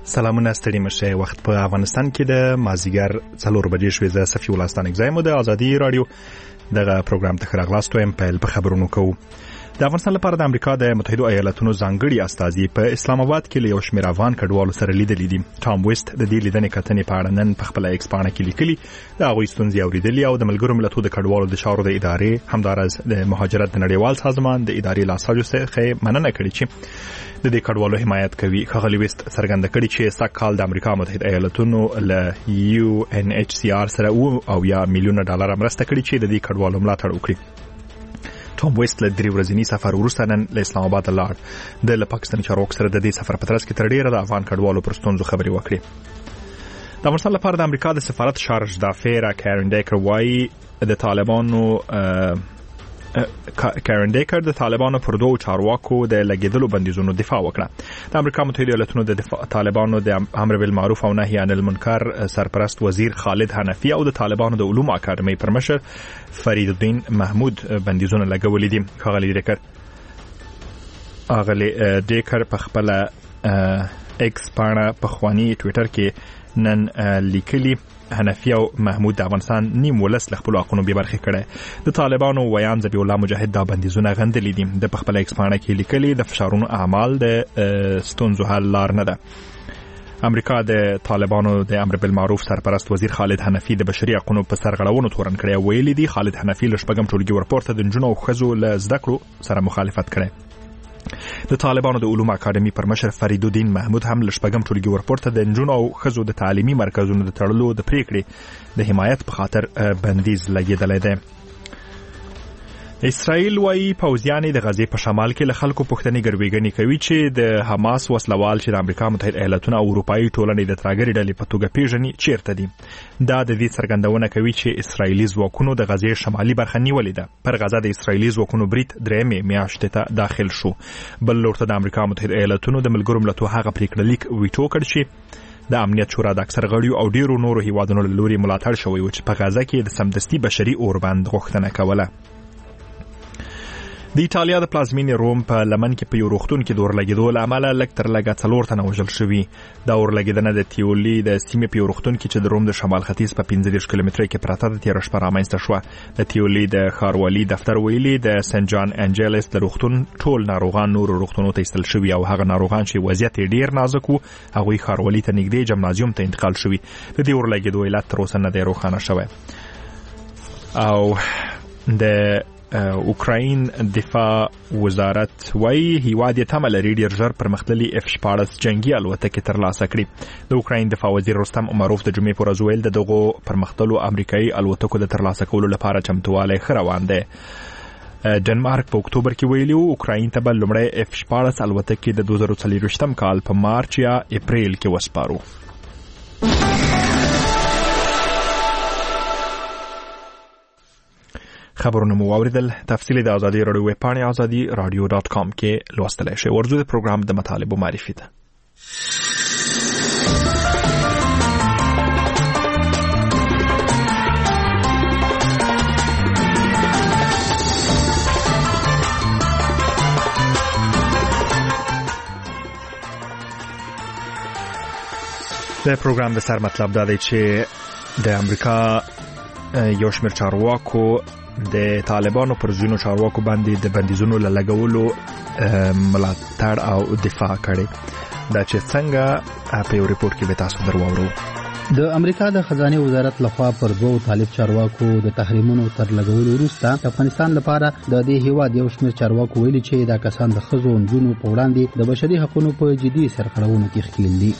سلامونه ستړي مشه. وخت په افغانستان کې د مازیګر 4 بجې شوې. زه صفي ولستان اگزایم د ازادي رادیو دغه پروګرام ته راغلاستو ام په خبرونو کوو. د افغانستان لپاره د امریکا د متحده ایالاتونو ځانګړي استازي په اسلام آباد کې له یو شمېر افغان کډوالو سره لیدلې دي. ټام ویست د دې لیدنې کتنې په اړه نن په خپل ایکس باندې کې لیکلي د هغوی ستونزې اوریدلې او د ملګرو ملتونو د کډوالو د چارو د ادارې همدارس د مهاجرت د نړیوال سازمان د ادارې لاساجو څخه مننه کړې چې د دې کډوالو حمایت کوي. خغلی ویست څرګنده کړي چې سږ کال د امریکا متحده ایالاتونو له UNHCR سره $1 میلیون مرسته کړې چې د دې کډوالو ملاتړ وکړي. ټام ویست له 3 ورځنی سفر وروسته نن له اسلام آباد لاړ. د پاکستاني چارواکو سره د دې سفر په ترڅ کې تر ډیره د افغان کډوالو پر ستونزو خبرې وکړې. د افغانستان لپاره د امریکا د سفارت شارج دافیر کارن ډیکر وايي د طالبانو پر دوه چارواکو د لګیدلو بندیزونو دفاع وکړه. د امریکا متحده ایالاتونو د طالبانو د امر بالمعروف او نهي عن المنکر سرپرست وزیر خالد حنفی او د طالبانو د علوم اکاډمۍ پرمشر فرید الدین محمود بندیزونه لګولې دي. اغلی ډیکر په خپل ایکس باندې په خواني ټوئیټر کې نن لیکلي حنفی او محمود د افغانستان نیم ولس له خپل حقونو به برخه کړي. د طالبانو ویان ذبیح الله مجاهد د بندیزونه غندلې دي. د خپل ایکس باندې کې لیکلي د فشارونو اعمال د ستونزو حل لار نه ده. امریکا د طالبانو د امر بالمعروف سرپرست وزیر خالد حنفی د بشري حقوقو په سرغړونو تورن کړي. ویلي دي خالد حنفی له شپږم ټولګي ورپورته د جنونو او خزو له زده کړو سره مخالفت کړي. د طالبانو د علوم اکاډمۍ پرمشر فرید الدین محمود هم له شپږم ټولګي ورپورته د جنونو او خزو د تعلیمي مرکزونو د تړلو د پریکړې د حمایت په خاطر بندیز لګیدلی دی. اسرائیل وايي پوځیان د غزې په شمال کې له خلکو پوښتنې ګروېږنې کوي چې د حماس وسلوال چې د امریکا متحده ایالاتونو او اروپایي ټولنې د ترهګرۍ ډلې په توګه پیژني چیرته دي. دا د دې څرګندونه کوي چې اسرائیلي ځواکونو د غزې شمالي برخه نیولې ده. پر غزه د اسرائیلي ځواکونو برید درېمې میاشتې ته داخل شو. بل لور ته د امریکا متحده ایالاتونو د ملګرو ملتونو هغه پریکړه لیک ویټو کړ چې د امنیت شورا د اکثر غړیو او ډیرو نورو هیوادونو له لوري ملاتړ شوی و چې په غزه کې د سمدستي بشري اوربند غوښتنه کوله. د ایټالیا د پلازمینې روم په لمن کې په یو روغتون کې د اورلګیدو له امله لږ تر لږه 4 تنه وژل شوي. دا اورلګیدنه د تیولي د سیمې په یو روغتون کې چې د روم د شمال ختیځ په 15 کیلومتره کې پراته ده تیر شپه رامنځته شوه. د تیولي د ښاروالي دفتر ویلي د سنت جان انجلس د روغتون ټول ناروغان نورو روغتونونو ته ایستل شوي او هغه ناروغان چې وضعیت یې ډیر نازک وو هغوی ښاروالي ته نږدې جمنازیوم ته انتقال شوي. د دې اورلګیدو علت تر اوسه نه دی روښانه شوی. او د اوکراین دفاع وزارت وايي هیواد یې تمه لري ډیر ژر پرمختللي F-14 جنگي الوتکې ترلاسه کړي. د اوکراین دفاع وزیر رستم امروف د جمعې پر ورځ ویل دغه پرمختللو امریکایي الوتکو د ترلاسه کولو لپاره چمتووالی ښه روان دی. ډنمارک په اکتوبر کې ویلي اوکراین ته به لومړی F-14 الوتکې د 2024 کال په مارچ یا اپریل کې وسپارو. خبرونه مو واوریدل. تفصیلی د ازادي رادیو ویب پاڼې azadi.radio.com کې لوستلی شئ. ورځو د پروګرام د مطالبو معرفي ده. د پروګرام د سر مطلب دا دی چې د امریکا یو شمېر چارواکو د طالبانو پر ځینو چارواکو باندې د بندیزونو لګولو ملاتړ او دفاع کړي. دا چې څنګه په یو ریپورت کې به تاسو درواورو. د امریکا د خزانه وزارت لخوا پر دوه طالب چارواکو د تحریمونو تر لګولو وروسته افغانستان لپاره د دې هیواد یو شمېر چارواکو ویلي چې دا کسان د ښځو او نجونو په وړاندې د بشري حقوقو په جدي سرغړونو کې ښکېل دي.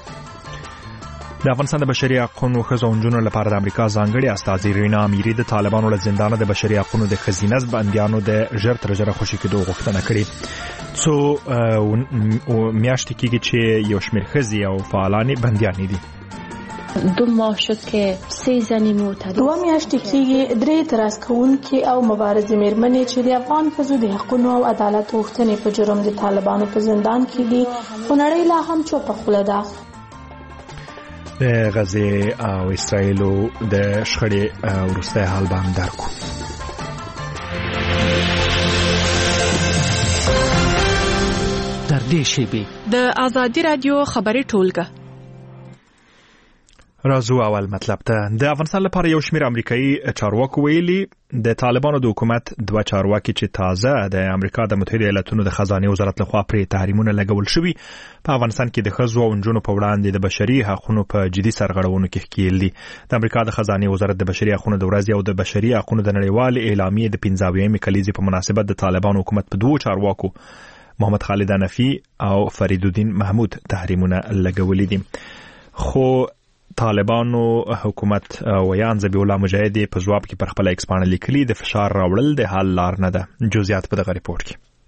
د افغانستان د بشري حقوقو ښځو او نجونو لپاره د امریکا ځانګړي استازي رینا امیري د طالبانو له زندانه د بشري حقوقو د ښځینه بندیانو د ژر تر ژره خوشي کېدو غوښتنه کړې. څو میاشتې کېږي چې یو شمېر ښځې او فعالانې بندیانې دي. 2 ماه شد که 3 زنی معترض 2 میاشتې کېږي 3 اعتراض کوونکي او مبارزې مېرمنې چې د افغان ښځو د حقوقو او عدالت غوښتنې په جرم د طالبانو په زندان کې دي خو نړۍ لا هم چوپه خوله ده. د غزې او اسرائیلو د شخړې وروستی حال به هم درکو. در دې شیبې د ازادي رادیو خبري ټولګه راځو اول مطلب ته. د افغانستان لپاره یو شمېر امریکایي چارواکو ویلي د طالبانو د حکومت دوه چارواکي چې تازه د امریکا د متحده ایالاتونو د خزانه وزارت لخوا پرې تحریمونه لګول شوي په افغانستان کې د ښځو او نجونو په وړاندې د بشري حقوقو په جدي سرغړونو کې ښکیل دي. د امریکا د خزانه وزارت د بشري حقوقو د ورځې او د بشري حقوقو د نړیوال اعلامیې د 15مې کلیزې په مناسبت د طالبانو حکومت په دوه چارواکو محمد خالد حنفي او فرید الدین محمود تحریمونه لګولي دي. خو طالبانو حکومت ویان ذبیح الله مجاهد په جواب کې پر خپل ایکس باندې لیکلي د فشار راوړل د حل لار نه ده. جزئیات په دغه ریپورت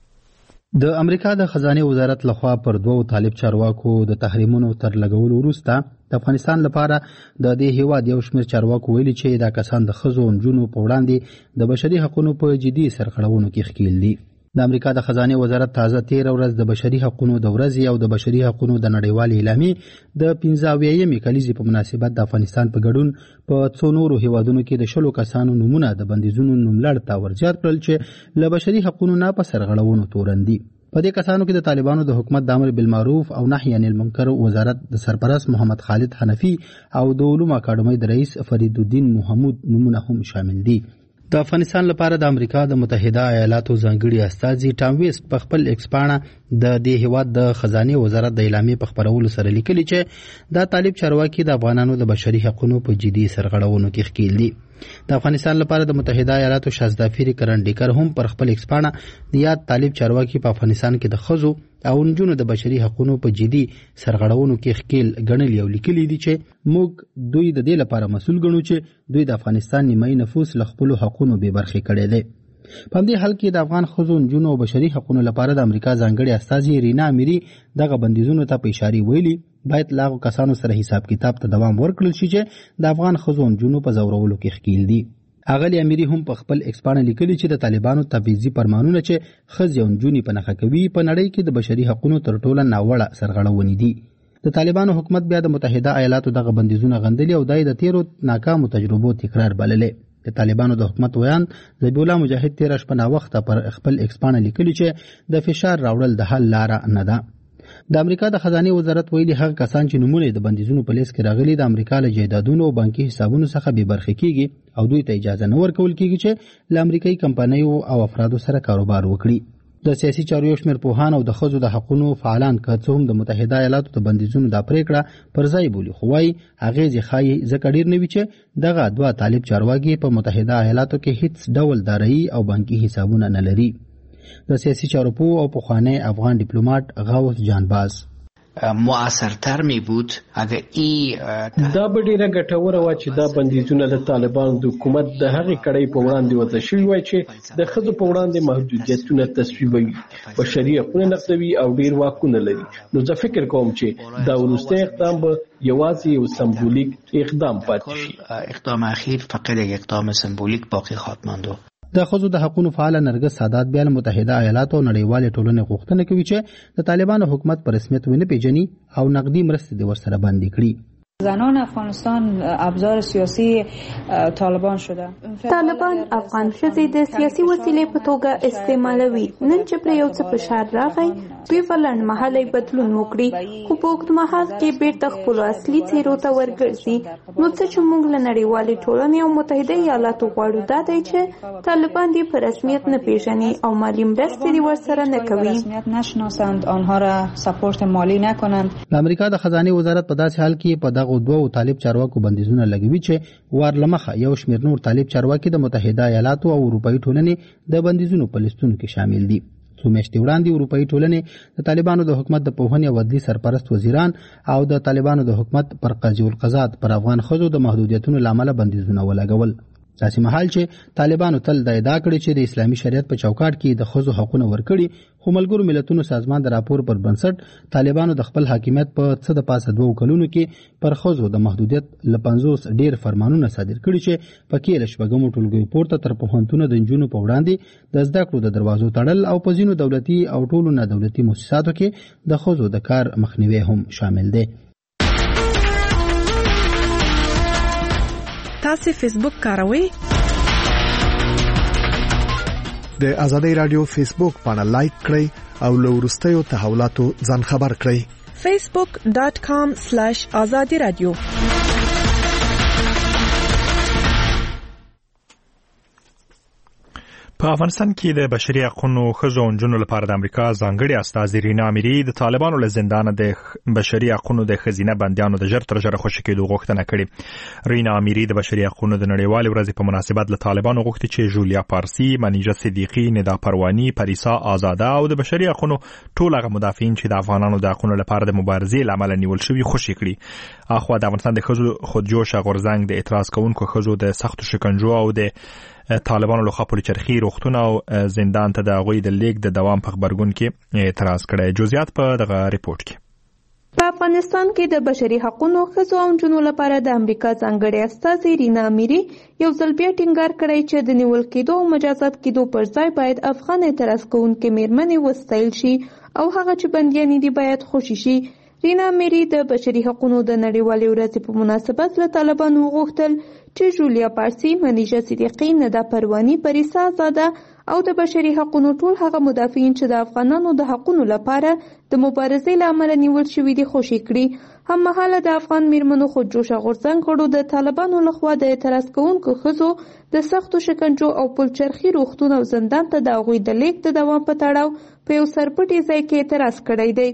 کې. د امریکا د خزانه وزارت لخوا پر دوه طالب چارواکو د تحریمونو تر لګولو وروسته د افغانستان لپاره د دې هیواد یو شمېر چارواکو ویلي چې دا کسان د ښځو او نجونو په وړاندې د بشري حقوقو په جدي سرغړونو کې ښکیل دي. د امریکا د خزانه وزارت تازه 13 ورځ د بشري حقوقو د ورځې او د بشري حقوقو د نړیوال اعلامیې د 15مې کلیزې په مناسبت د افغانستان په ګډون په څو نورو هیوادونو کې د شلو کسانو نمونه د بندیزونو نوملړ ته ورزیات کړل چې له بشري حقوقو نه په سرغړونو تورن دي. په دې کسانو کې د طالبانو د حکومت د امر بالمعروف او نهي عن المنکر وزارت د سرپرست محمد خالد حنفي او د علوم اکاډمۍ د رئیس فرید الدین محمود نمونه هم شامل دي. د افغانستان لپاره د امریکا د متحده ایالاتو ځانګړي استازي ټام ویست په خپل ایکس باندې د دې هیواد د خزانه وزارت د اعلامیې په خبرولو سره لیکلي چې دا طالب چارواکي د افغانانو د بشري حقوقو په جدي سرغړونو کې ښکیل دي. د افغانستان لپاره د متحده ایالاتو شازدافیر کرن ډیکر هم پر خپل ایکس باندې د یاد طالب چارواکي په افغانستان کې د ښځو او نجونو د بشري حقوقو په جدي سرغړونو کې ښکیل ګڼل یو لیکلي دي چې موږ دوی د دې لپاره مسؤل ګڼو چې دوی د افغانستان نیمایي نفوس له خپل حقوقو بې برخې کړي دي. په دې حال کې د افغان ښځو نجونو او بشري حقوقو لپاره د امریکا ځانګړي استازي رینا امیری دغه بندیزونو ته په اشاره ویلي باید لاغو کسانو سره حساب کتاب ته دوام ورکړل شي چې د افغان ښځو نجونو په زورولو کې ښکیل دي. اغلی امیری هم په خپل ایکس باندې لیکلي چې د طالبانو تبعیضي فرمانونه چې ښځې او نجونې په نښه کوي په نړۍ کې د بشري حقوقو تر ټولو ناوړه سرغړونې دي. د طالبانو حکومت بیا د متحده ایالاتو دغه بندیزونه غندلي او دای د تیرو ناکامو تجربو تکرار بللې. د طالبانو د حکومت ویان ذبیح الله مجاهد 13 شپه وخت پر خپل ایکس باندې لیکلي چې د فشار راوړل د حل لار نه ده. د امریکا د خزانه وزارت ویلي هغه کسان چې نمونه د بندیزونو په لیست کې راغلي د امریکا له جایدادونو او بانکي حسابونو څخه بې برخې کیږي او دوی ته اجازه نه ورکول کیږي چې له امریکایي کمپنیو او افرادو سره کاروبار وکړي. د سیاسي چارو یو شمېر پوهان او د ښځو د حقوقو فعالان که څه هم د متحده ایالاتو د بندیزونو د پریکړه پر ځای بولي خو وايي اغېزې ښایي ځکه ډېر نه وي چې دغه دوه طالب چارواکي په متحده ایالاتو کې هیڅ ډول دارایي او بانکي حسابونه نه لري. د سیاسي چارو پوه او پخوانی افغان ډیپلوماټ غوث جانباز مؤثرتر می بود اگر دا به ډیره ګټوره وه چې دا بندیزونه د طالبانو د حکومت د هغې کړۍ په وړاندې وضع شوي وای چې د ښځو په وړاندې محدودیتونه تصویبوي، بشري حقونه نقضوي او ډیر واکونه لري. نو زه فکر کوم چې دا وروستی اقدام به یوازې یو سمبولیک اقدام پاتې شي. اقدام اخیر فقط یک اقدام سمبولیک باقی خواهد ماند. د ښځو د حقوقو فعال نرګس سادات بیا متحده ایالاتو او نړیوالې ټولنې غوښتنه کوي چې د طالبانو حکومت په رسمیت ونه پیژني او نقدي مرستې د ورسره بندي کړي. زنان افغانستان ابزار سیاسی طالبان شده. طالبان افغان ښځې د سیاسي وسیلې په توګه استعمالوي. نن چې پر یو څه فشار راغی دوی ولنډ مهاله بدلون وکړي خو په اوږد مهال کې بیرته خپلو اصلي څیرو ته ورګرځي. نو څه چې موږ له نړیوالې ټولنې او متحده ایالاتو غواړو دا دی چې طالبان دې په رسمیت نه پیژني او مالی مرستې دې ورسره نه کوي. رسمیت نشناسند، آنها را سپورت مالی نکنند. د امریکا د خزانه وزارت په داسې حال کې په دغه دوه طالب چارواکو بندیزونه لګوي چې وارلمخه یو شمېر نور طالب چارواکي د متحده ایالاتو او اروپאי ټولنې د بندیزونو په لیستونو کې شامل دي. څو میاشتې وړاندې اروپאי ټولنې د طالبانو د حکومت د پوهنې او عدلي سرپرست وزیران او د طالبانو د حکومت پر قاضي القضات پر افغان ښځو د محدودیتونو لامل بندیزونه ولګول. داسې مهال چې طالبانو تل د ادعا کړې چې د اسلامي شریعت په چوکاټ کې د ښځو حقوقونه ورکړي خو ملګرو ملتونو سازمان د راپور پر بنسټ طالبانو د خپل حاکمیت په څه د پاسه 2 کلونو کې پر ښځو د محدودیت ل 50 ډیر فرمانونه صادر کړي چې پکې له شپږمو ټولګیو پورته تر پوهنتونونو د نجونو په وړاندې د زده کړو د دروازو تړل او په ځینو دولتي او ټولو نه دولتي مؤسساتو کې د ښځو د کار مخنیوي هم شامل دی. تاسو فیسبوک کاروئ؟ د ازادۍ رادیو فیسبوک باندې لایک کړئ او له وروستیو تحولاتو ځان خبر کړئ. facebook.com/azadi radio په افغانستان کې د بشري حقوقو ښځو او نجونو لپاره د امریکا ځانګړي استازي رینا اميري د طالبانو له زندانه د بشري حقوقو د ښځینه بندیانو د ژر تر ژره خوشي کېدو غوښتنه کړې. رینا اميري د بشري حقوقو د نړیوالې ورځې په مناسبت له طالبانو غوښتي چې جولیا پارسي، منیجه صدیقي، ندا پروانی، پریسا آزاده او د بشري حقوقو ټول هغه مدافعین چې د افغانانو د حقوقو لپاره د مبارزې لامل نیول شوی خوشي کړي. اخوا د افغانستان د ښځو خودجوشه غورځنګ د اعتراض کوونکو ښځو د سختو شکنجو او د طالبانو لخوا پولیچرخي روغتون او زندان ته د هغوی د لیک د دوام په خبرګون کې اعتراض کړی. جزئیات په دغه ریپورت کې. په افغانستان کې د بشري حقوقو ښځو او نجونو لپاره د امریکا ځانګړي استازي رینا اميري یو ځل بیا ټینګار کړی چې د نیول کېدو او مجازات کېدو پر ځای باید افغان اعتراض کوونکې میرمنې وستایل شي او هغه چې بندیانې دي باید خوشي شي. رینا اميري د بشري حقوقو د نړیوالې ورځې په مناسبت له طالبانو وغوښتل چې جولیا پارسي، منیجه صدیقي، ندا پروانی، پریسا آزاده او د بشري حقوقو ټول هغه مدافعین چې د افغانانو د حقوقو لپاره د مبارزې لامل نیول شوي دي خوشي کړي. هممهاله د افغان میرمنو خودجوشه غورځنګ غړو د طالبانو لخوا د اعتراض کوونکو ښځو د سختو شکنجو او پلچرخي روغتون او زندان ته د هغوی د لیک د دوام په تړاو په یو سرپټي ځای کې اعتراض کړی دی.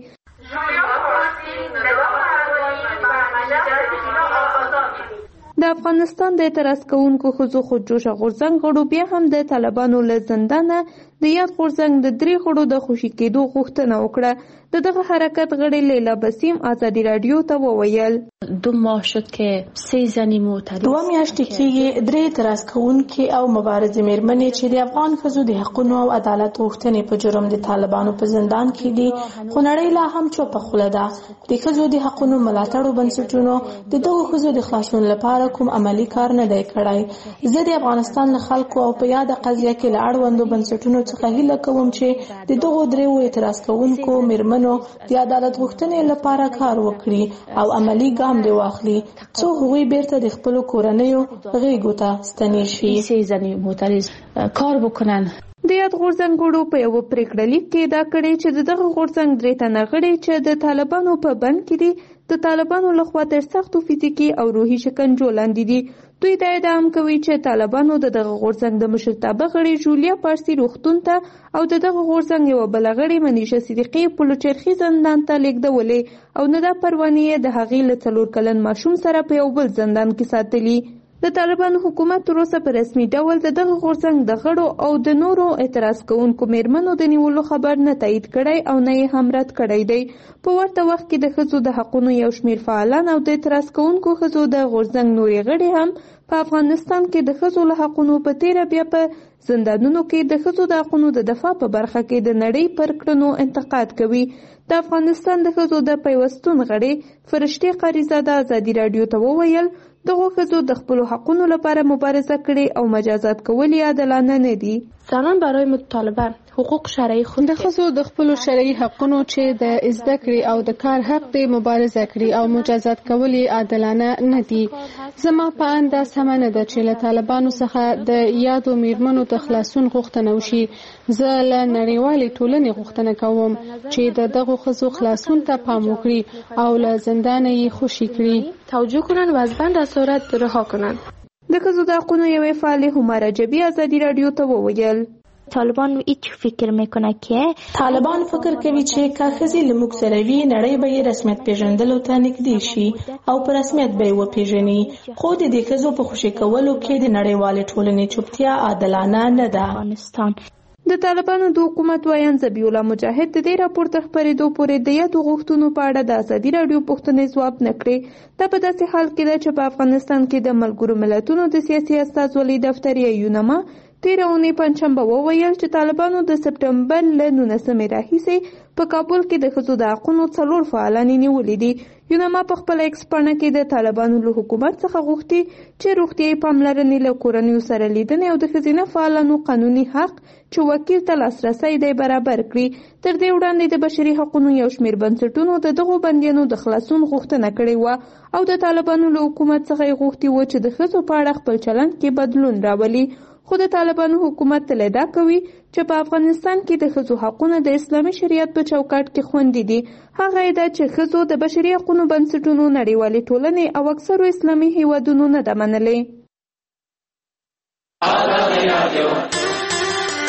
د افغانستان د اعتراض کوونکو ښځو خودجوشه غورځنګ غړو بیا هم د طالبانو له زندانه د یاد غورځنګ د 3 غړو د خوشي کېدو غوښتنه وکړه. دغه حرکت غړي لیلا بسیم ازادي رادیو ته وویل 2 ماه شد که 3 زنی معترض 2 میاشتې کېږي 3 اعتراض کوونکي او مبارزې میرمنې چې د افغان ښځو د حقوقو او عدالت غوښتنې په جرم د طالبانو په زندان کې دي، خو نړۍ لا هم چوپه خوله ده. د ښځو د حقوقو ملاتړو بنسټونو د دغو ښځو د خلاصون لپاره کوم عملی کار نه دی کړی. زه د افغانستان له خلکو او په یاده قضیه کې له اړوندو بنسټونو څخه هیله کوم چې د دغو 3 اعتراض کوونکو میرمنو د عدالت غوښتنې لپاره کار وکړي او عملی ګام دی واخلي څو هغوی بیرته د خپل کورنیو غیږو ته ستنې شي. 3 زنی معترض کار بکنن. د یاد غورځنګ غړو په یو پریکړه لیک کې دا کړی چې دغه غورځنګ 3 تنه غړي چې د طالبانو په بند کې دي د طالبانو لخوا تر سختو فزیکي او روحي شکنجو لاندې دي. دوی دا ادعا کوي چې طالبانو دغه غورځنګ د مشرتابه غړي جولیا پارسي روغتون ته او دغه غورځنګ یو بل غړي منیجه صدیقي پلچرخي زندان ته لیږدولې او ندا پروانی د هغې له 4 کلن ماشوم سره په یو بل زندان کې ساتلی. د طالبانو حکومت تر اوسه په رسمي ډول دغه غورځنګ د غړو او د نورو اعتراض کوونکو میرمنو د نیولو خبر نه تایید کړی او نه یې هم رد کړی دی. په ورته وخت کې د ښځو د حقوقو یو شمېر فعالان او د اعتراض کوونکو ښځو د غورځنګ نورې غړي هم په افغانستان کې د ښځو له حقوقو په تیره بیا په زندانونو کې د ښځو د حقوقو د دفاع په برخه کې د نړۍ پر کړنو انتقاد کوي. د افغانستان د ښځو د پیوستون غړي فرشته قریزاده ازادي رادیو ته وویل دغه ښځو د خپل حقوقو لپاره مبارزه کړې او مجازات کول عادلانه نه دي. زنان برای مطالبه حقوق شرعی خود د ښځو د خپل شرعي حقوقو چې د زده کړې او د کار حق د مبارزه کړي او مجازات کول عادلانه نه دي. زما په انده سم نه ده چې له طالبانو څخه د یادو میرمنو د خلاصون غوښتنه وشي. زه له نړیوالې ټولنې غوښتنه کوم چې دغه ښځو خلاصون ته پام وکړي او له زندان یې خوشي کړي، توجه کنن و از بند اسارت رها کنن. د ښځو د حقوقو یوې فعالې هماره جبی ازادي رادیو ته وویل طالبان هیچ فکر میکنه که طالبان فکر کوي چې که ښځې له موږ سره وي نړۍ به یې رسمیت پیژندلو ته نږدې شي او په رسمیت به یې وپیژني، خو د دې ښځو په خوشي کولو کې د نړیوالې ټولنې چوپتیا عادلانه نه ده. د طالبانو د حکومت وایان ذبیح الله مجاهد د دې راپور تر خپرېدو پورې د یادو غوښتنو په اړه د ازادي راډیو پوښتنې ځواب نه کړې. دا په داسې حال کې ده چې په افغانستان کې د ملګرو ملتونو د سیاسي استازولۍ دفتر یونما تیره اونۍ پنجشنبه وویل چې طالبانو د سپټمبر له 19 راهیسې په کابل کې د ښځو د حقوقو 4 فعالان نیولي دي. یونما په خپل ایکس پاڼه کې د طالبانو له حکومت څخه غوښتي چې روغتیايي پاملرنې له کورنیو سره لیدنې او د ښځینه فعالانو قانوني حق چې وکیل ته لاسرسی دی برابر کړي. تر دې وړاندې د بشري حقوقو یو شمېر بنسټونو د دغو بندیانو د خلاصون غوښتنه کړې وه او د طالبانو له حکومت څخه یې غوښتي وه چې د ښځو په اړه خپل چلند کې بدلون راولي. خو د طالبانو حکومت تل ادعا کوي چې په افغانستان کې د ښځو حقونه د اسلامي شریعت په چوکاټ کې خوندي دي. هغه ادعا چې ښځو د بشري حقوقو بنسټونو نړیوالې ټولنې او اکثرو اسلامي هیوادونو نه ده منلې.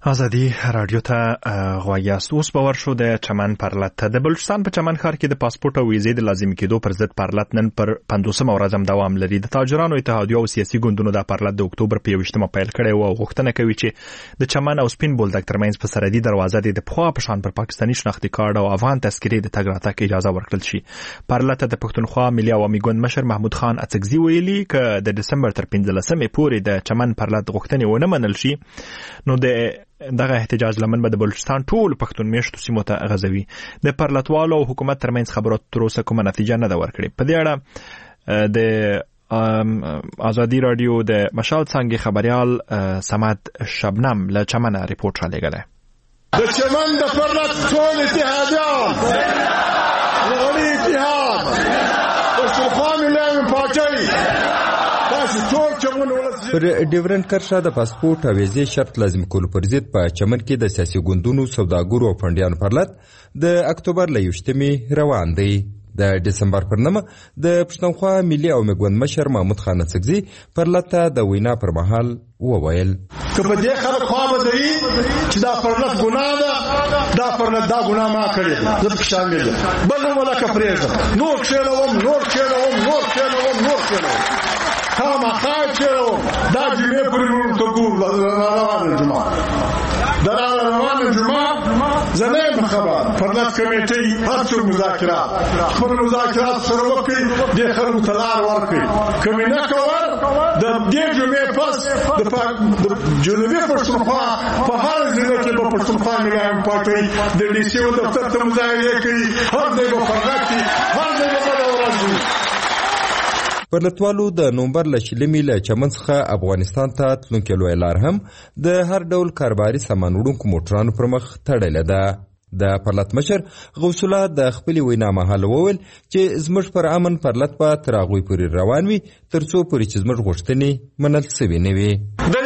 ازادي رادیو ته غواړی اوس باور شو د چمن پرلط د بلوچستان په چمن ښار کې د پاسپورت او ویزې د لازمي کېدو پر ضد پرلط نن پر 50 ورځ هم دوام لري. د تاجرانو اتحادیه او سیاسي ګوندونو د پرلط د اکتوبر په 21مه پیل کړی او غوښتنه کوي چې د چمن او سپین بولدک ترمنځ په سرحدي دروازه د پخوا په شان پر پاکستاني شناختی کارت او افغان تذکرې د تګ راتګ اجازه ورکړل شي. پرلط د پښتونخوا ملي عوامي ګوند مشر محمود خان اڅکزي ویلي ک د دسمبر تر 15مې پورې د چمن پرلط غوښتنې ونه منل شي نو د دغه احتجاج لمن به د بلوچستان ټول پښتون میشتو سیمو ته غځوي. د پرلطوالو او حکومت ترمنځ خبرو تر اوسه کومه نتیجه نه ده ورکړې. په دې اړه د ازادي رادیو د مشال څنګه خبريال سماد شبنم له چمن ریپورت را لګله. د چمن د پرلط ټول اتحادیان غړي اتحاد پښتونخوا ملي پارټي پر ډیورنډ کرښه د پاسپورت او ویزې شرط لازم کول پر ضد په چمن کې د سیاسي ګوندونو سوداګرو او فنډیانو پرلط د اکتوبر له 21مې روان دی. د دسمبر پر 9 د پښتونخوا ملي او مګوند مشر محمود خان اڅکزي پرلط ته د وینا پر مهال وویل که په دې خلک خوا به دی چې دا پرلط ګناه ده دا پرلط دا ګناه ما کړې ده زه پکې شامل یم بل نو ولا که پرېږدم نور کښېنوم خامخا کښېنوم دا جمعې پورې مونږ ته روانه جمعه زه نه یم خبر پرلط کمیټۍ هر څوک مذاکرات سره وکړي دې خلکو ته لار ورکړي که مې نه کول د دې جمعې پس د جنوبي پښتونخوا په هر ضلع کې به پښتونخوا ملي پارټۍ د ډي سي او دفتر ته مظاهرې کوي هر ځای به پرلط وي هر ځای به بله ورځ وي. پرلطوالو د نومبر له شلمې له چمن څخه افغانستان ته تلونکې لویه لار هم د هر ډول کاروباري سامان وړونکو موټرانو پر مخ تړلې ده. د پرلط مشر غوث الله د خپلې وینا مهال وویل چې زموږ پر امن پرلط به تر هغوی پورې روان وي تر څو پورې چې زموږ غوښتنې منل سوي نه وي.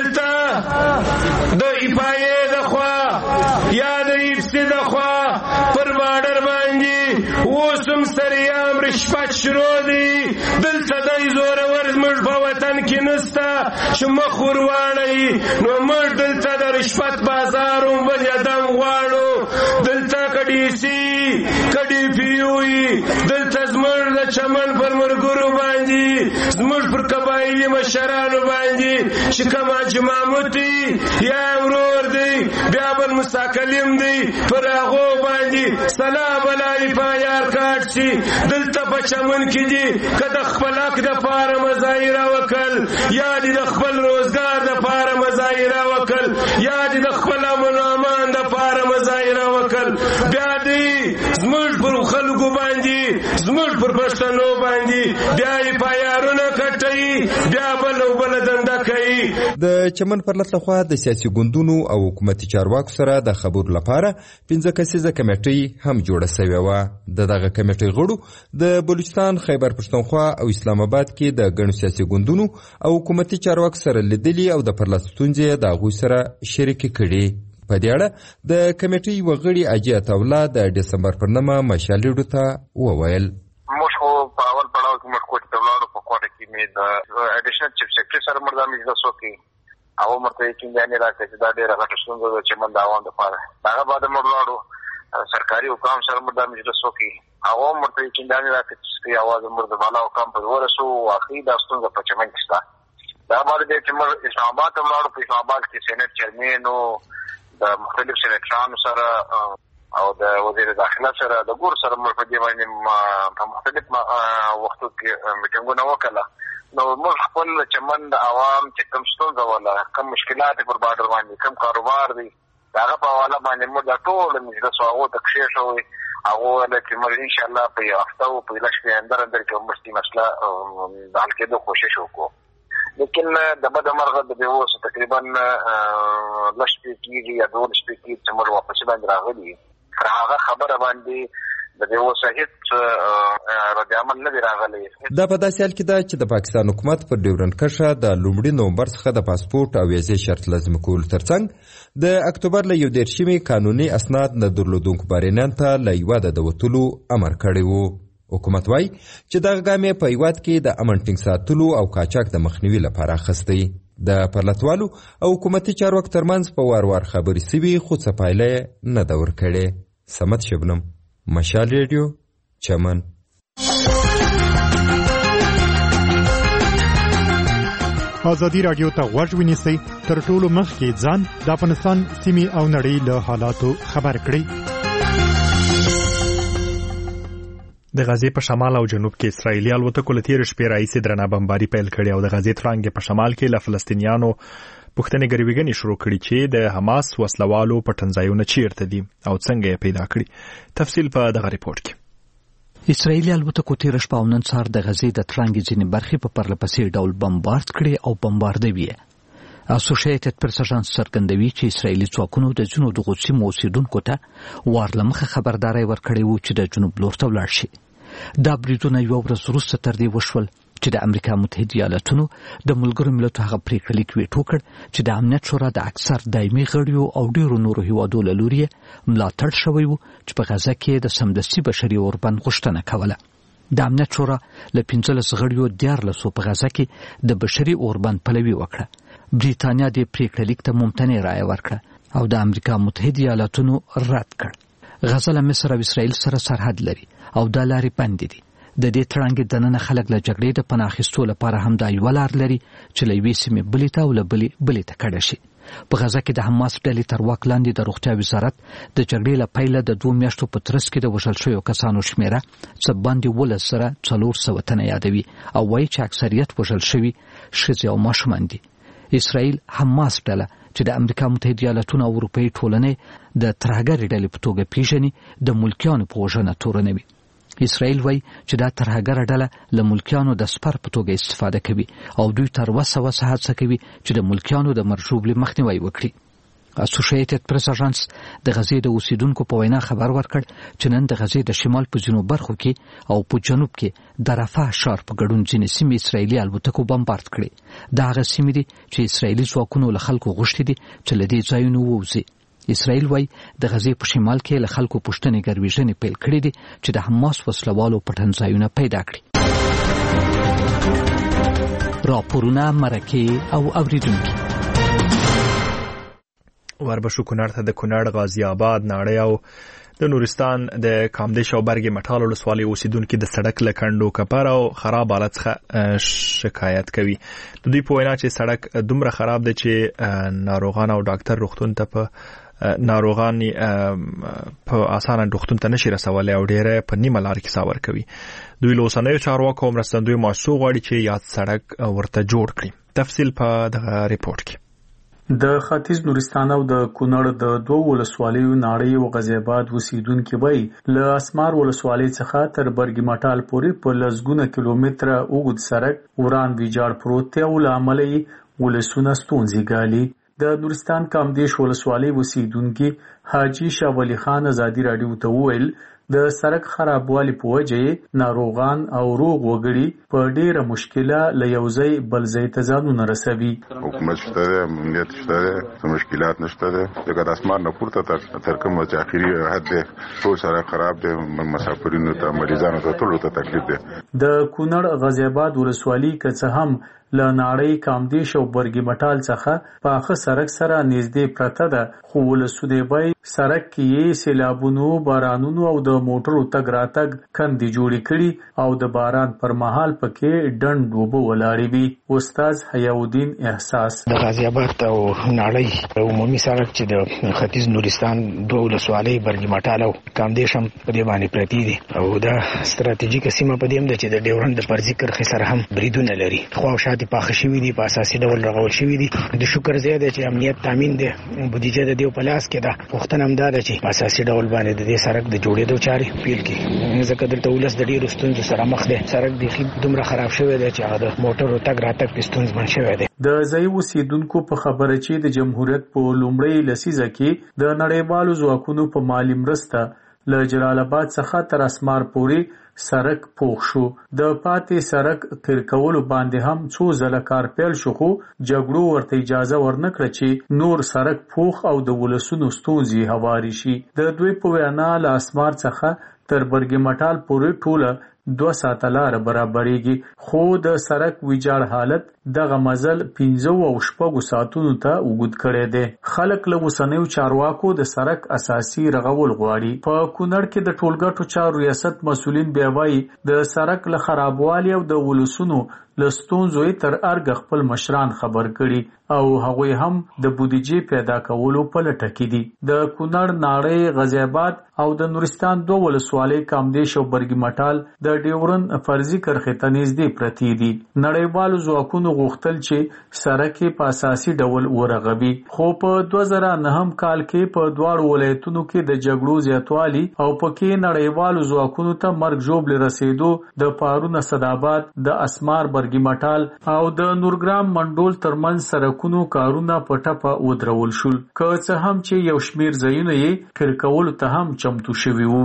دلته د ایپایې د خوا یا د ایفسي د خوا پر بارډر باندې اوس هم سریام رشوت شروع دي. دلته دی زورور زموږ په وطن کې نسته چې مخ ور واړوي نو موږ دلته د رشوت بازار هم بل یدم غواړو. دلته که ډي سي که ډي پي یو وي دلته زموږ د چمن پر ملګرو باندې زموږ پر قبایلي مشرانو باندې چې کوم حاجي محمود دی یا ورور دی بیا بل مستقلم دی پر هغو باندې سلام علی پایار کاټ شي. دلته په چمن کې دي که د خپل حق دپاره مظاهره وکړل یا دې د خپل روزګار دپاره مظاهره وکړل یا دې د خپل امن و امان دپاره مظاهره وکړل بیا دې زموږ پر خلکو باندې زموږ پر پښتنو باندې بیا یې پایارونه کټوي بیا بله دنده کوي. د چمن پرلط لخوا د سیاسي ګوندونو او حکومتي چارواکو سره د خبرو لپاره 15 کسیزه کمیټۍ هم جوړه سوې وه. د دغه کمیټۍ غړو د بلوچستان خیبر پښتونخوا او اسلام آباد کې د ګڼو سیاسي ګوندونو او حکومتي چارواکو سره لیدلي او د پرلط ستونزې د هغوی سره شریکې کړي. په دې اړه د کمیټۍ یوه غړي حاجي عطاالله د ډسمبر پر 9 مشال ریډیو ته وویل موږ خو په اول پړاو کې موږ کوټې ته ولاړو. په کوټه کې مې د اډیشنل چیف سیکرټري سره موږ دا مجلس وکړ هغه موږ ته یقیني راکړه چې دا ډېره غټه ستونزه ده چې چمن د عوام دپاره. هغه بعد موږ ولاړو سرکاري حکام سره موږ دا مجلس وکړ هغه موږ ته یقیني راکړه چې اواز موږ د بالا حکام پورې ورسو واقعي دا ستونزه په چمن کې شته. دا بعد دې چې موږ اسلام آباد ته ولاړو. په اسلام آباد کې سینټ چیرمن او د مختلف سینټرانو سره او د وزیر داخله سره د ګور سره موږ په دې باندې په مختلف وختو کې میټینګونه وکړه. نو موږ خپل چمن د عوام چې کوم ستونزه ولا کوم مشکلات پر بارډر باندې کوم کاروبار دي هغه په حواله باندې موږ د ټول مجلس هغو ته کښېښوئ هغه ویل چې موږ انشاءالله په یو هفته او په لږ شپې اندر کې موږ دې مسله د حل کېدو کوشش وکړو. لیکن د بده مرغه د بې اوسه تقریبا لږ شپې کېږي یا 2 شپې کېږي چې موږ واپسې باندې راغلي پر هغه خبره باندې د بې اوسه هېڅ رد عمل نه دی راغلی. دا په داسې حال کې ده چې د پاکستان حکومت پر ډیورنډ کرښه د لومړي نومبر څخه د پاسپورت او ویزې شرط لازم کولو ترڅنګ د اکتوبر له 21مې قانوني اسناد نه درلودونکو بهرنیانو ته له هیواده د وتلو امر کړی و. حکومت وایي چې دغه ګام یې په هیواد کې د امن ټینګ ساتلو او قاچاق د مخنیوي لپاره اخیستی. د پرلتوالو او حکومتي چارواکو ترمنځ په وار وار خبرې سوي، خو څه پایله نه ده ورکړې. صمد شبنم، مشال ریډیو، چمن. ازادي راډیو ته غوږ ونیسئ، تر ټولو مخکې ځان د افغانستان سیمې او نړۍ له حالاتو خبر کړئ. د غزې په شمال او جنوب کې اسرایلی الوتکو له تېرې شپې راهیسې درنه بمباري پیل کړې او د غزې تړانګې په شمال کې له فلسطینیانو پوښتنې ګرویګنې شروع کړي چې د حماس وسلوالو پټنځایونه چیرته دي او څنګه یې پیدا کړي. تفصیل په دغه ریپورت کې. اسرایلی الوتکو تېره شپه او نن سهار د غزې د تړانګې ځینې برخې په پرلهپسې ډول بمبارد کړې او بمباردوي یې. اسوسییټډ پریس اژانس څرګندوي چې اسرایلی ځواکونو د ځینو دغو سیمو اوسیدونکو ته وار له مخه خبرداری ورکړی و چې د جنوب لور ته ولاړ شي. دا بریدونه یوه ورځ وروسته تر دې وشول چې د امریکا متحده ایالاتونو د ملګرو ملتونو هغه پریکړه لیک ویټو کړ چې د امنیت شورا د اکثر دایمي غړیو او ډیرو نورو هیوادو له لوري ملاتړ شوی و چې په غزه کې د سمدستي بشري اوربند غوښتنه کوله. د امنیت شورا له 15 غړیو 14 په غزه کې د بشري اوربند پلوي وکړه. بریتانیا د پریکړه لیک ته ممتنع رایه ورکړه او د امریکا متحده ایالاتونو رد کړ. غزه له مصر او اسرائیل سره سرحد لري او دا لارې بندې دي. د دې تړانګې دننه خلک له جګړې د پناه اخیستو لپاره هم دا یوه لار لري چې له یوې سیمې بلې ته او له بلې ته کډه شي. په غزه کې د حماس ډلې تر واک لاندې د روغتیا وزارت د جګړې له پیله د 2 میاشتو په ترڅ کې د وژل شویو کسانو شمیره څه باندې 1,400 تنه یادوي او وایي چې اکثریت وژل شوي ښځې او ماشومان دي. اسرائیل حماس ډله چې د امریکا متحده ایالاتونو او اروپایي ټولنې د ترهګرې ډلې په توګه پیژني د ملکیانو په وژنه تورنوي. اسرائیل وایي چې دا ترهګره ډله له ملکیانو د سپر په توګه استفاده کوي او دوی تر وسه هڅه کوي چې د ملکیانو د مرژوبلې مخنیوی وکړي. اسوسییټډ پریس اژانس د غزې د اوسیدونکو په وینا خبر ورکړ چې نن د غزې د شمال په ځینو برخو کې او په جنوب کې د رفح ښار په ګډون ځینې سیمې اسرایلی الوتکو بمبارد کړې. دا هغه سیمې دي چې اسرایلی ځواکونو له خلکو غوښتي دي چې له دې ځایونو ووځي. اسرائیل وایي د غزې په شمال کې له خلکو پوښتنې ګرویژنې پیل کړې دي چې د حماس وسلوالو پټنځایونه پیدا کړي. راپورونه، مرکې او اوریدونکي. وربشو کونړ ته د کونړ، غازی آباد، ناړۍ او د نورستان د کامدیش او برګ مټال ولسوالۍ اوسیدونکو د سړک له کندو کپر او خراب حالت څخه شکایت کوي. د دوی په وینا چې سړک دومره خراب دی چې ناروغان او ډاکټر روغتون ته په اسانه روغتون ته نشي رسولای او ډیره په نیمه لار کې ساور کوي. دوی له اوسنیو چارواکو او مرستندوی مؤسسو غواړي چې یاد سړک ورته جوړ کړي. تفصیل په دغه ریپورت کې. د ختیځ نورستان او د کونړ د دوه ولسوالیو ناړۍ او غازی آباد اوسیدونکو وایي له اسمار ولسوالۍ څخه تر برګ مټال پورې په لسګونه کیلومتره اوږد سړک وران ویجاړ پروت دی او له امله یې ولسونه ستونزې ګالي. د نورستان کامدیش ولسوالۍ اوسیدونکو حاجی شاه ولی خان ازادي راډیو ته وویل د سړک خرابوالي په وجه ناروغان او روغ وګړي په ډیره مشکله له یو ځای بل ځای ته ځانونه رسوي. حکومت شته، امنیت شته، مشکلات نشته. دغه د اسمان نه پورته تر کومه چې اخیری حد دی ټول سړک خراب دی، مسافرینو ته مریضانو ته ټول ته تکلیف دی. د کونړ غازی آباد ولسوالۍ که څه هم له ناړۍ، کامدیش او برګ مټال څخه په اخه سړک سره نږدې پرته ده، خو ولسونه وایي سړک کې سیلابونو، بارانونو او د موټرو تګ راتګ کندې جوړې کړي او د باران پر مهال پکې ډنډ اوبه ولاړې وي. استاد حیاءالدین احساس د غازی آباد او ناړۍ عمومي سړک چې د ختیځ نورستان دوه ولسوالۍ برګ مټال او کامدیش هم په دې باندې پرتی دي او دا ستراتیژیکه سیمه په دې هم ده چې د ډیورند د فرضي کرښې سره هم بریدونه لري. خو شاته پاخه شوی دي، په اساسي ډول رغول شوی دي. د شکر زیاده چې امنیت تامین دي، بودیجه د دیو پلاس کې ده. وختن هم دا چې په اساسي ډول باندې د دې سړک د جوړېدو چارې پیل کړي. ځکه دلته ولس د ډیرو ستونزو سره مخ دی. سړک د دومره خراب شوی دی چې هغه د موټرو تګ راتګ په ستونزه باندې شوی دی. د ځای اوسیدونکو په خبره چې د جمهوریت په لومړۍ لسیزه کې د نړیوالو ځواکونو په مالی مرسته له جلال آباد څخه تر اسمار پورې سړک پوښ شو. د پاتې سړک تیر کولو باندې هم څو ځله کار پیل شو، خو جګړو ورته اجازه ورنکړه چې نور سړک پوښ او د ولسونو ستونزې هواري شي. د دوی په وینا له اسمار څخه تر برګ مټال پورې ټوله 2 ساعته لار برابرېږي، خو د سړک ویجاړ حالت دغه مزل 15 او 16 ساعتونو ته وګد کړی دی. خلک له اوسنیو چارواکو د سړک اساسي رغول غواړي. په کونړ کې د ټولګټو چارو ریاست مسؤلین بیا وایي د سړک له خرابوالي او د ولسونو له ستونزو تر ارګ خپل مشران خبر کړي او هغوی هم د بودیجې پیدا کولو په لټه کې دي. د کونړ، ناړۍ، غازی آباد او د نورستان 2 ولسوالۍ کامدیش او برګي مټال د ډیورن فرضي کرښې ته نږدې پرتې دي. نړیوالو ځواکونو غوښتل چې سړک په اساسي ډول ورغوي، خو په 2009 کال کې په دواړو ولایتونو کې د جګړو زیاتوالی او پکې نړیوالو ځواکونو ته مرګ ژوبل رسیدو د پارون اسدآباد، د اسمار برګي مټال او د نورګرام منډول ترمنځ سرکونو کارونه په ټپه ودرول شول، که څه هم چې یو شمیر ځایونه یې قیر کولو ته هم چمتو شوي وو.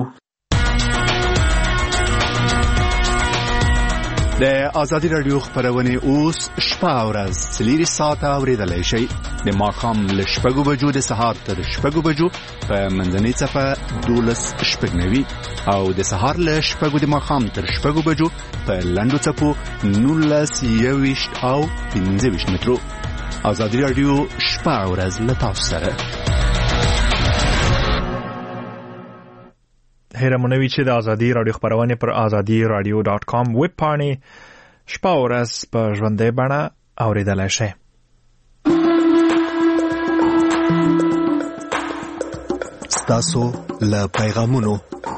د ازادي رادیو خبرونه اوس شپه او ورځ 4 ساعته اوریدلای شئ. د ماښام له 6 بجو د سهار تر 6 بجو په منځنۍ صفه 12:09 او د سهار له 6 د ماښام تر 6 بجو په لنډو صفو 19:20 او 15 مترو. ازادي رادیو شپه او ورځ له تاسو سره. هیرمونوي چې د ازادي رادیو خبرونه پر azadiradio.com ویب پاڼې شپه او ورځ په ژوندۍ بڼه اوریدلای شئ. ستاسو له پیغامونو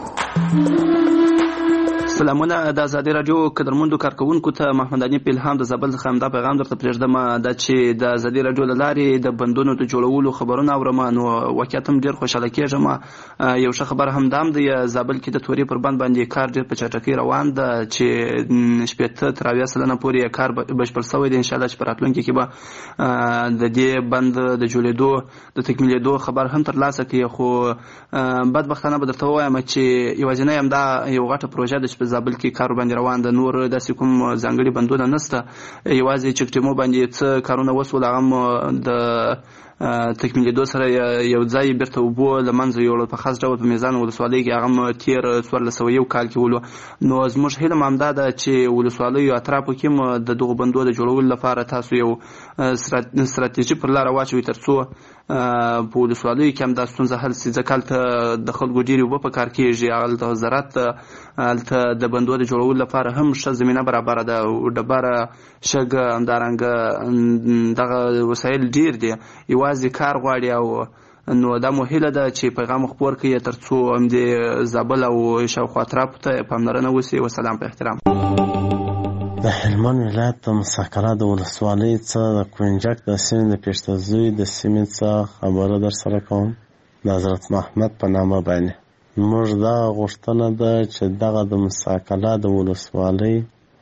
سلامونه د ازادي رادیو قدرمندو کارکونکو ته محمد علي پیلهام د زابل څخه همدا پیغام درته پرېږدم د چې د ازادي رادیو له لارې د بندونو د جوړولو خبرونه اورم، نو واقعیت هم ډېر خوشاله کېږم. یو ښه خبر همدام دی، زابل کې د تورې پر بند باندې کار ډېر په چټکۍ روان ده چې 80 تر 90 سلنه پورې کار بشپړ شوی دی. انشاءالله چې په راتلونکي کې به د دې بند د جوړېدو د تکمیلېدو خبر هم ترلاسه کړي. خو بدبختانه به درته ووایم چې یوازینی همدا یو غټه پروژه ده چې زابل کې کار باندې روان ده، نور داسې کوم ځانګړي بندونه نشته. یوازې چکټیمو باندې څه کارونه وسول، هغه د تکمیلېدو سره یو ځای بیرته اوبو له منځه یوړل په خاص ډول په میزان ولسوالۍ کې، هغه تیر 1401 کال کې ولو. نو زموږ هیله همدا ده چې ولسوالیو اطرافو کې د دغو بندو د جوړولو لپاره تاسو یو ستراتیژي پر لاره واچوئ تر څو په ولسوالیو کې هم دا ستونزه حل شي. ځکه هلته د خلکو ډېرې اوبه په کار کېږي، هلته زراعت، هلته د بندو د جوړولو لپاره هم ښه زمینه برابره ده، ډبره، شګه، همدارنګه دغه وسایل ډېر دي، یوازې کار غواړي. او نو دا مو هیله ده چې پیغام خپور کړي تر څو همدې زابل او شاوخوا اطرافو ته پاملرنه وشي. وسلام په احترام. د هلمند ولایت د مساکره د ولسوالۍ څخه د کوینجک د سیمې د پېشتزوی د سیمې څخه خبره در سره کوم د حضرت محمد په نامه باندې. موږ دا غوښتنه ده چې دغه د مساکره د ولسوالۍ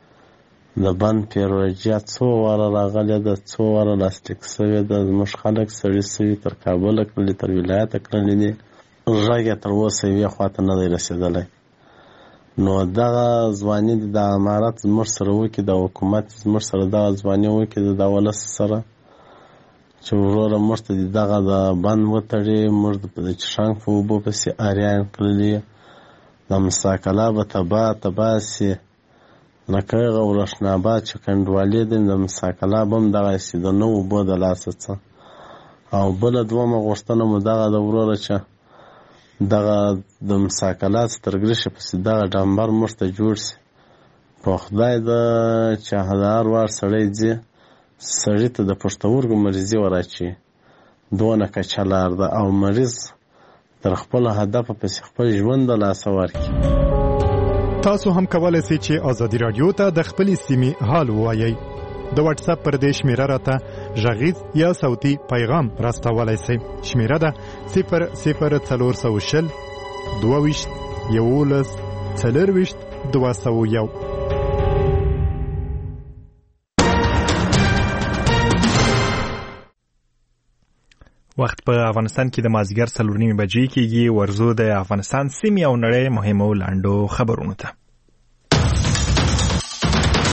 د بند پروژه څو واره راغلې ده، څو واره لاسلیک شوې ده، زموږ خلک سړي شوي تر کابله کړلي، تر ولایته کړلي دي، غږ یې تر اوسه یوې خواته نه دی رسېدلی. نو دغه ځواني د امارت زموږ سره وکړي، د حکومت زموږ سره دغه ځواني وکړي د ولس سره چې وروره موږ ته دغه د بند وتړي، موږ د چشانګ په اوبو پسې اریان کړلي، د مساکله به تباه سي، لکه هغه ورشناباد چې کنډوالې دي د مساکله به هم دغسې د نو اوبو د لاسه څه. او بله دومه غوښتنه مو دغه د وروره چې دغه د مساکله سترګرشه پسې دغه ډمبر موږ ته جوړ سي. په خدای ده چې د هر وار سړی ځي سړي ته د پښتورګو مریضي وراچي، دونه کچه لار ده او مریض تر خپل هدف پسې خپل ژوند د لاسه ورکړي. تاسو هم کولای شئ چې ازادي رادیو ته د خپلې سیمې حال ووایئ. د واتس اپ پر دې شمیره راته غږیز یا صوتي پیغام راستولای شئ. شمیره ده 00420 22 11 40 201. وخت په افغانستان کې د مازیګر 4:30 بجې کېږي. ورزو د افغانستان سیمې او نړۍ مهمو لاندو خبرونو ته.